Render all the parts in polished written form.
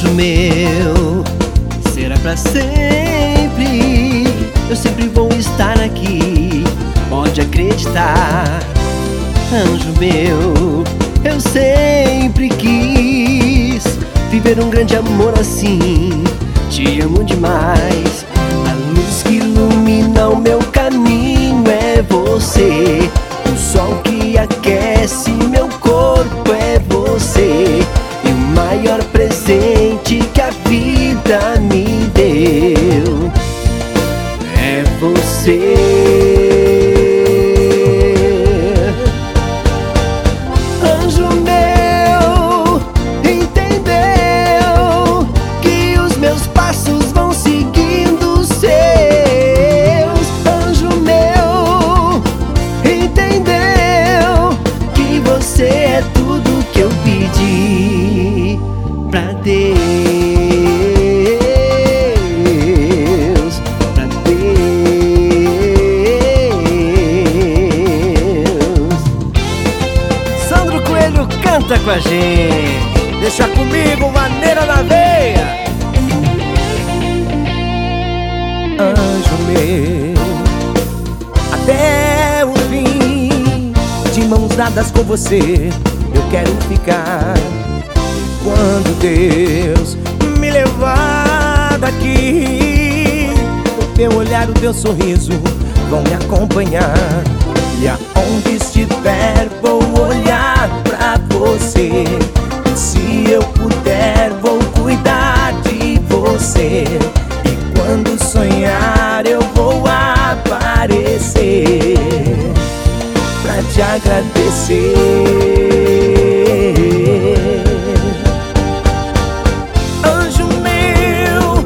anjo meu, será pra sempre. Eu sempre vou estar aqui, pode acreditar. Anjo meu, eu sempre quis viver um grande amor assim. Te amo demais. A luz que ilumina o meu caminho é você. O sol que aquece meu corpo é você. E o maior presente que a vida me deu é você. Anjo meu, entendeu que os meus passos vão seguindo os seus. Anjo meu, entendeu que você é tudo que eu pedi pra Deus, pra Deus. Sandro Coelho canta com a gente. Deixa comigo, maneira na veia. Anjo meu, até o fim, de mãos dadas com você, eu quero ficar. Quando Deus me levar daqui, o teu olhar, o teu sorriso vão me acompanhar. E aonde estiver vou olhar pra você. E se eu puder vou cuidar de você. E quando sonhar eu vou aparecer pra te agradecer. Anjo meu,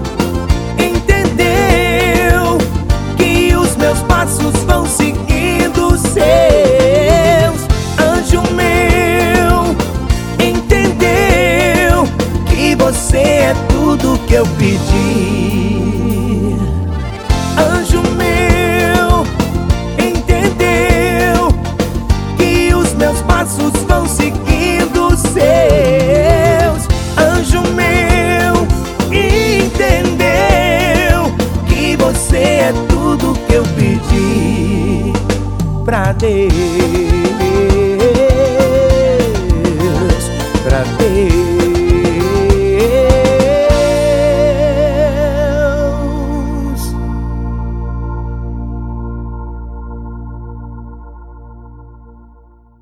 entendeu que os meus passos vão seguindo os seus. Anjo meu, entendeu que você é tudo que eu pedi. Anjo meu, entendeu que os meus passos vão seguindo os seus. Anjo meu, entendeu que você é tudo que eu pedi pra Deus.